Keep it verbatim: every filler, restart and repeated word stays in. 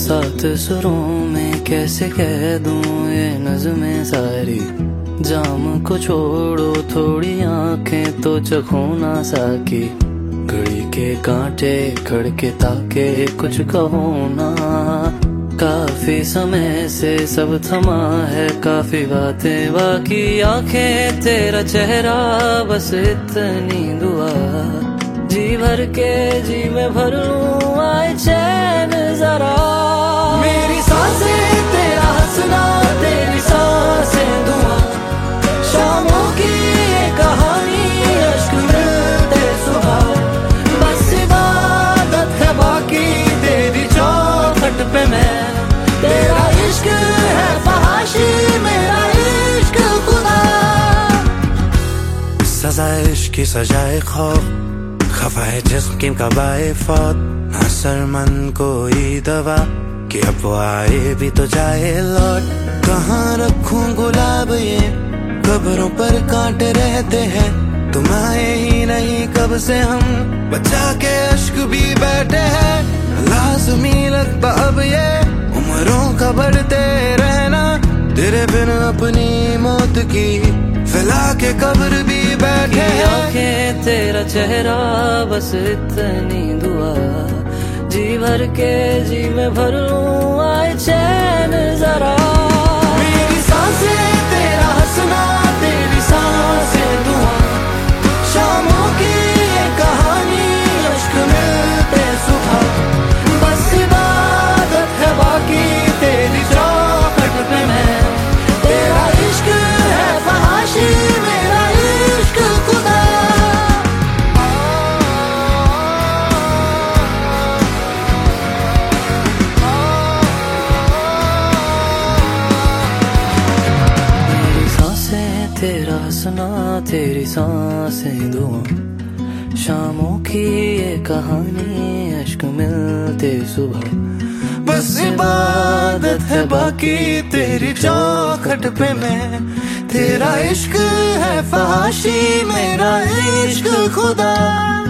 सात सुरों में कैसे कह दूं ये नज़्में सारी। जाम को छोड़ो थोड़ी आंखें तो चखो ना साकी। घड़ी के कांटे खड़के ताके कुछ कहो ना। काफी समय से सब थमा है, काफी बातें बाकी। आंखें तेरा चेहरा बस इतनी दुआ। जी भर के जी में भर लूं आए चैन जरा। मेरी सांसें तेरा हंसना, तेरी सांसें दुआ। शामों की ये कहानी, अश्क मिलते सुबह। बस इबादत है बाकी तेरी चौखट पे मैं। तेरा इश्क है फहाशी, मेरा इश्क खुदा। सजाए इश्क की सजाए खौफ, खफा है जिस्म की कबाए फौत। ना सरमन कोई दवा कि अब वो आए भी तो जाए लौट। कहाँ रखूं गुलाब ये कब्रों पर कांटे रहते हैं। तुम आए ही नहीं कब से हम बचा के अश्क भी बैठे हैं। लाज़मी लगता अब ये उम्रों का बढ़ते रहना। तेरे बिन अपनी मौत की फैला के कब्र भी बैठे हैं। आंखें तेरा चेहरा बस इतनी दुआ। जी भर के जी में भर लूं आए चैन जरा। मेरी सांसें तेरा हंसना, तेरी सांसें दुआ। शामों की ये कहानी, अश्क मिलते सुबह। बस इबादत है बाकी तेरी चौखट पे मैं। तेरा इश्क है फहाशी, मेरा इश्क खुदा। मेरी सांसें तेरा हंसना, तेरी सांसें दुआ। शामों की ये कहानी, अश्क मिलते सुबह। बस इबादत है बाकी तेरी चौखट पे मैं। तेरा इश्क है फहाशी, मेरा इश्क खुदा।